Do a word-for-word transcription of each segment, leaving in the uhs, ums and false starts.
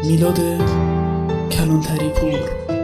میلاد کلانتری پور.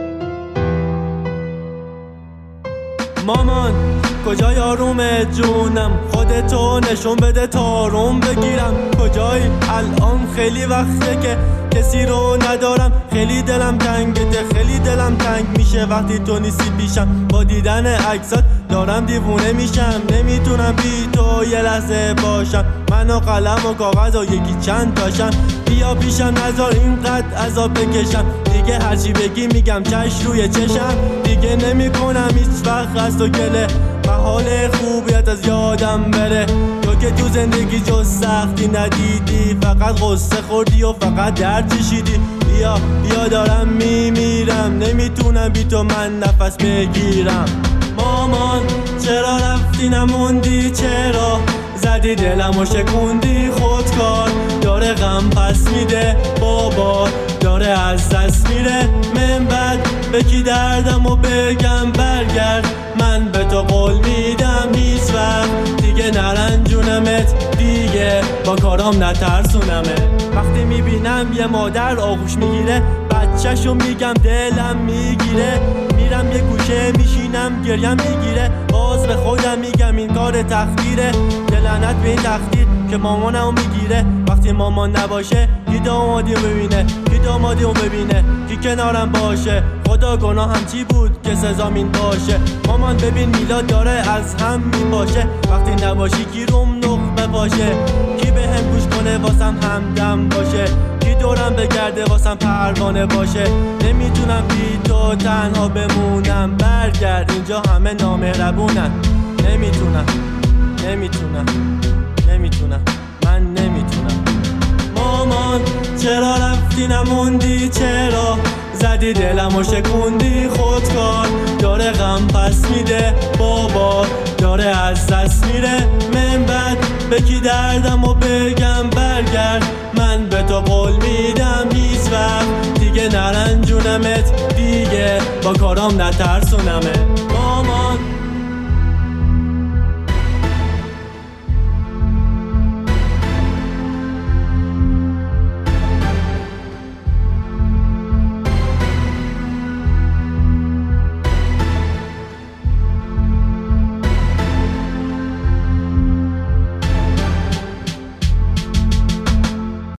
مامان کجای آروم جونم، خودتو نشون بده تا آروم بگیرم. کجای الان خیلی وقته که کسی رو ندارم، خیلی دلم تنگته، خیلی دلم تنگ میشه وقتی تو نیستی پیشم. با دیدن عکسات دارم دیوونه میشم، نمیتونم بی تو یه لحظه باشم. من و قلم و کاغذ و یکی چند تاشم، بیا پیشم نذار اینقدر عذاب بکشم. دیگه هرچی بگی میگم چش روی چشم، دیگه نمی کنم هیچ وقت از تو گله. محال خوبیت از یادم بره، تو که تو زندگی جز سختی ندیدی، فقط غصه خوردی و فقط درد چشیدی. بیا بیا دارم میمیرم، نمیتونم بی تو من نفس بگیرم. مامان چرا رفتی نموندی، چرا زدی دلم و شکوندی؟ خودکار داره غم پس میده، بابا داره از دست میره. من بعد به کی دردم و بگم برگرد، من به تو قول میدم هیچ وقت دیگه نرنجونمت، دیگه با کارام نترسونمت. وقتی میبینم یه مادر آغوش میگیره بچه‌شو میگم دلم میگیره، میرم یه گوشه میشینم گریم میگیره، باز به خودم میگم این کار تقدیره. لعنت به این تقدیر که مامانمو میگیره، وقتی مامان نباشه کی دامادیو ببینه، کی دامادیو ببینه، کی کنارم باشه. خدا گناهم چی بود که سزام این باشه؟ مامان ببین میلاد داره از هم میپاشه، وقتی نباشی کی روم نقبه باشه، کی به هم گوش کنه واسم همدم باشه، کی دورم بگرده واسم پروانه باشه. نمیتونم بی تو تنها بمونم، برگرد اینجا همه نامهربونن. نمیتونم نمیتونم نمیتونم من نمیتونم. مامان چرا رفتی نموندی، چرا زدی دلم و شکوندی؟ خودکار داره غم پس میده، بابا داره از دست میره. من بعد به کی دردم و بگم برگرد، من به تو قول میدم هیچ وقت دیگه نرنجونمت، دیگه با کارام نترسونمت.